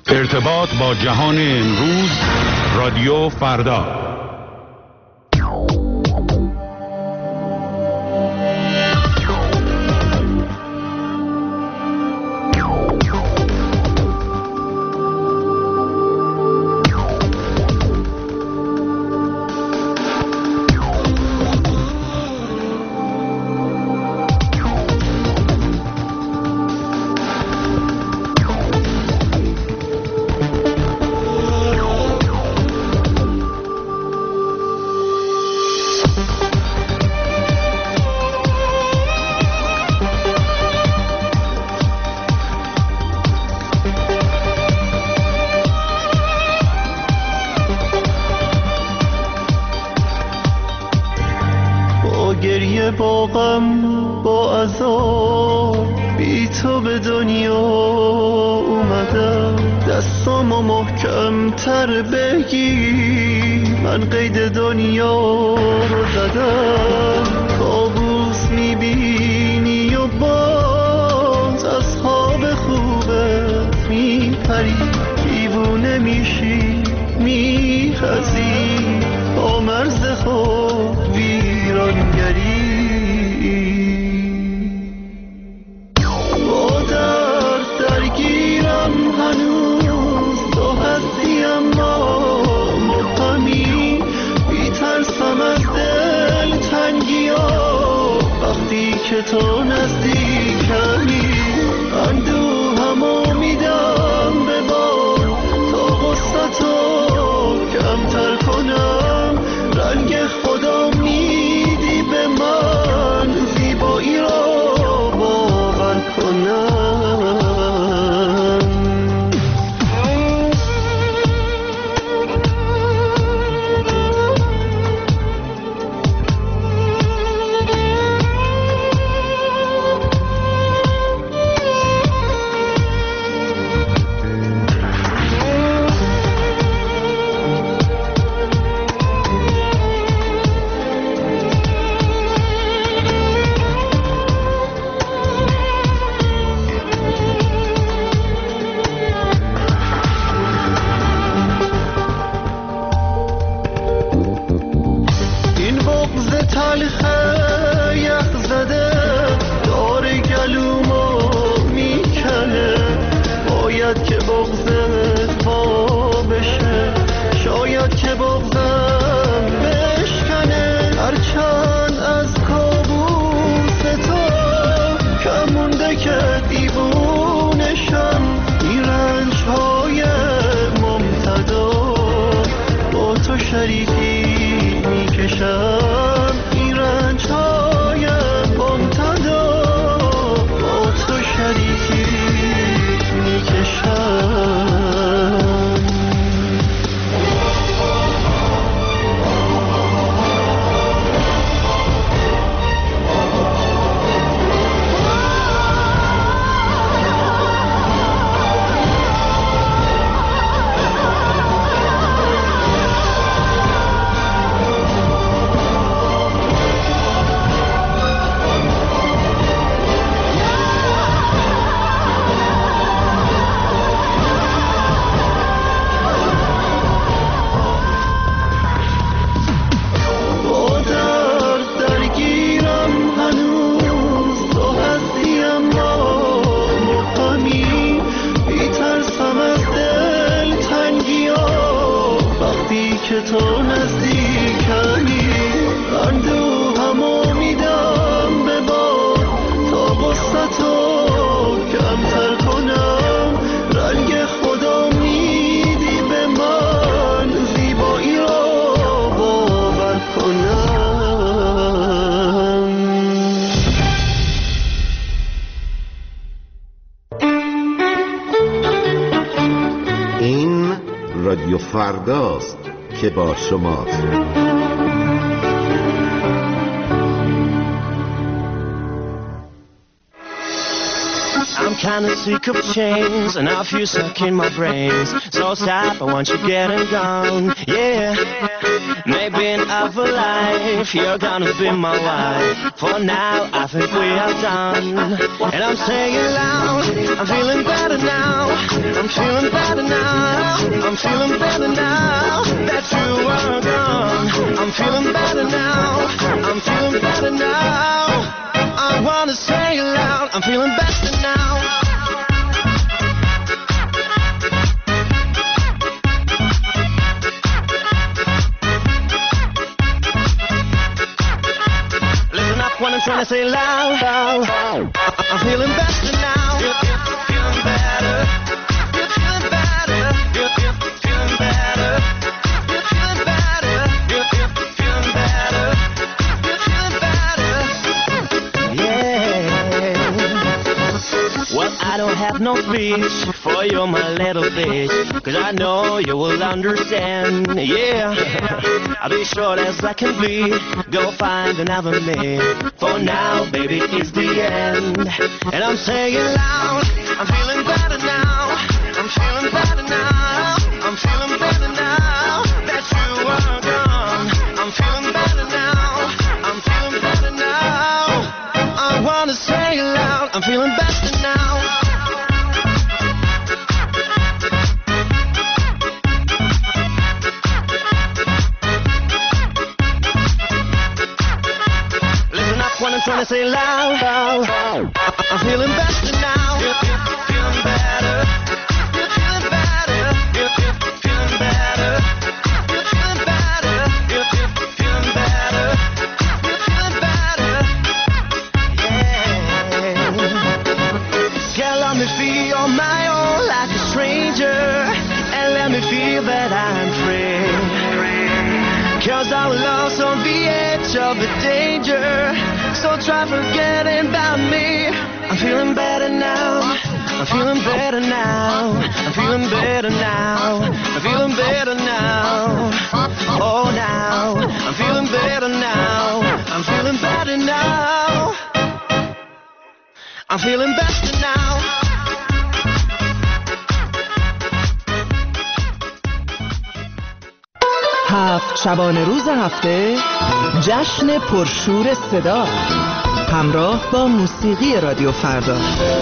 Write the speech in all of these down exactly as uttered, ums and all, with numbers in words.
ارتباط با جهان امروز، رادیو فردا. با غم با عذاب بی تو به دنیا اومدم، دستامو محکم تر بگیر، من قید دنیا رو زدم. کابوس میبینی و باز از خواب خوبت میپری، دیوونه میشی میخزی با مرز خواب ویرانگری. با درد درگیرم هنوز، تو هستی اما مبهمی، بی‌ترسم از دل تنگی‌ها وقتی که تو نزدیکمی. اندوهمو میدم به باد تا غصه‌تو کمتر کنم، رنگ خدا میدی به من، زیبایی را باور کنم. رادیو فرداست که با شماست. I'm kinda sick of chains and I feel stuck in my brains. So stop, I want you getting gone, yeah. Maybe in other life you're gonna be my wife. For now, I think we are done. And I'm saying loud, I'm feeling better now. I'm I'm feeling better now. I'm feeling better now that you are gone. I'm feeling better now. I'm feeling better now. I wanna say it loud. I'm feeling better now. Listen up when I'm trying to say it loud. I'm feeling better now. Feeling better. Feeling better. Feeling better. Feeling better. Feeling better. Feeling better. Yeah. Well, I don't have no speech for you, my little bitch, 'cause I know you will understand. Yeah. I'll be short as I can be. Go find another man. For now, baby, it's the end. And I'm saying loud, I'm feeling better now. I'm feeling better now. I'm feeling better now that you are gone. I'm feeling better now. I'm feeling better now. I wanna say it loud. I'm feeling better now. When I'm trying to say loud, I'm feeling better now. Feeling better. Feeling better. Feeling better. Feeling better. Feeling better. Feeling better. Yeah. Girl, let me feel on my own like a stranger, and let me feel that I'm free. 'Cause I'm lost on the edge of the danger. So try forgetting about me. I'm feeling better now. I'm feeling better now. I'm feeling better now. I'm feeling better now. Oh, now I'm feeling better now. I'm feeling better now. I'm feeling better now. هفت شبانه روز هفته جشن پرشور صدا همراه با موسیقی رادیو فردا.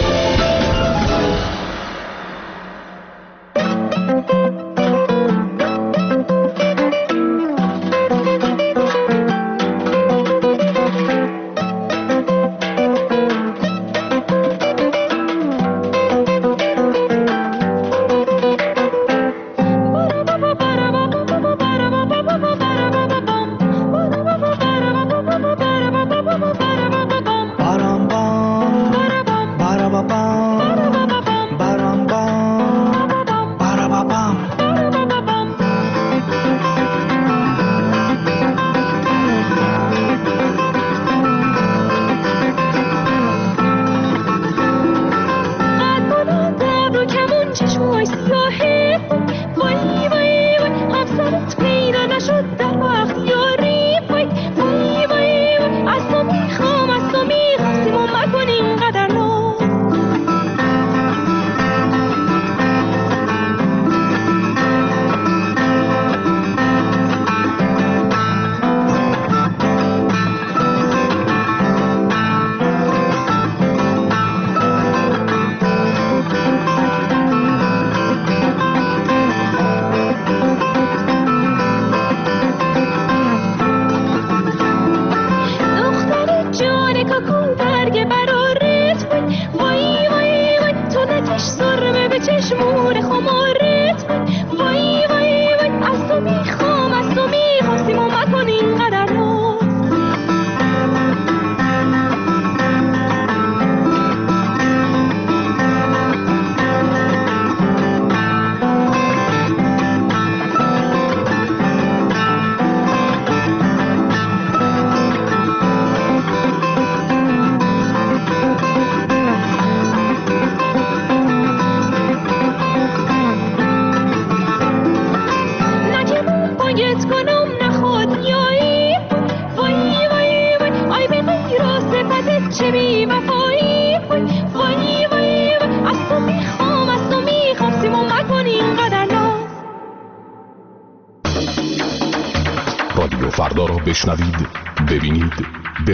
رادیو فردا را بشنوید، ببینید،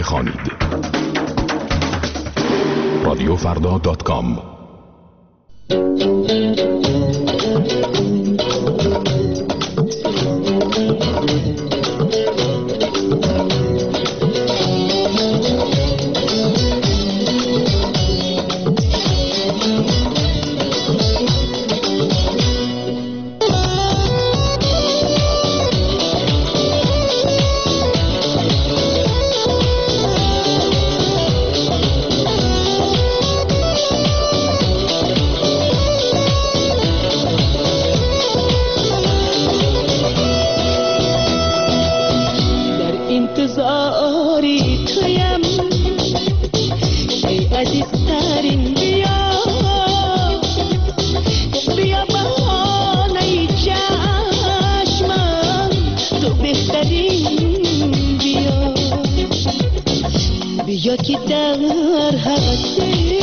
بخوانید. رادیو فردا دات کام بیا که در حوثی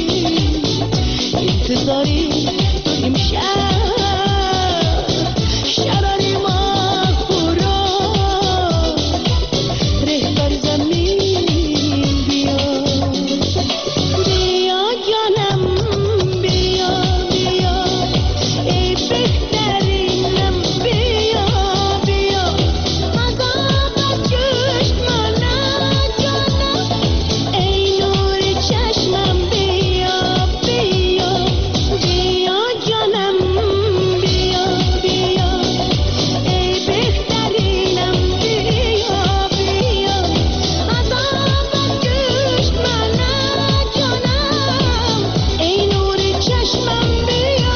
انتظاری امشب شراری ما خورا رهبر زمین بیا بیا جانم بیا بیا ای بهترینم بیا بیا از آب چشم منم جانم ای نور چشمم بیا بیا بیا جانم بیا بیا ای بهترینم بیا بیا از آب چشم منم جانم ای نور چشمم بیا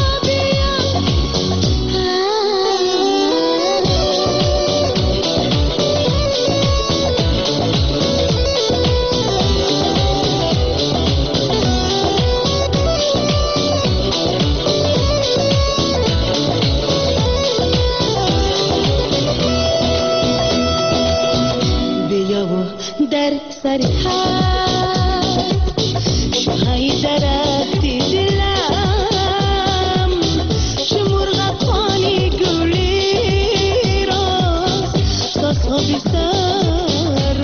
بیا و در سر حد شوهای درد دلم چه مرغکانی گلی راست ساسا بی سر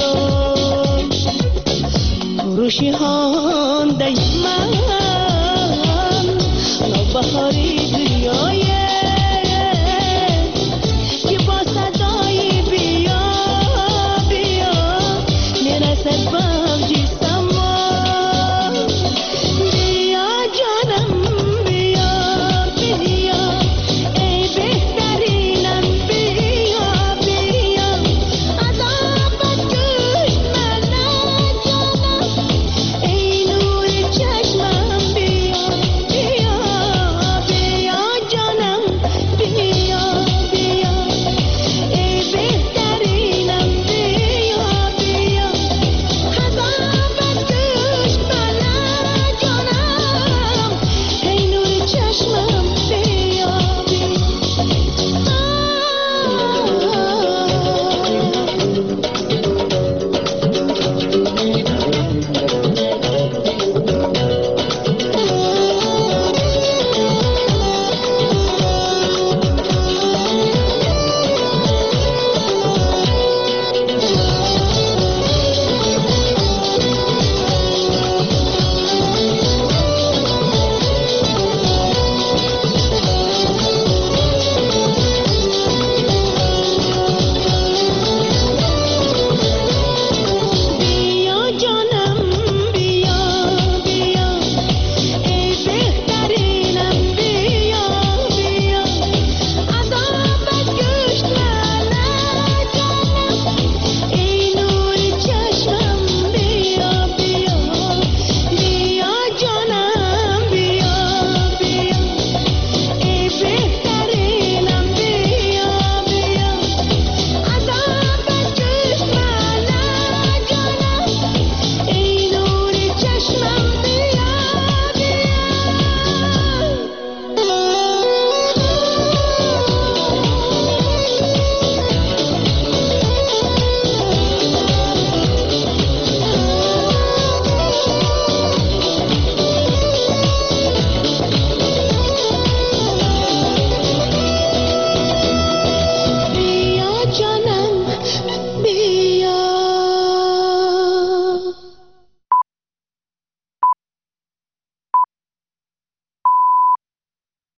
فروشی هانده من نوبهاری دنیای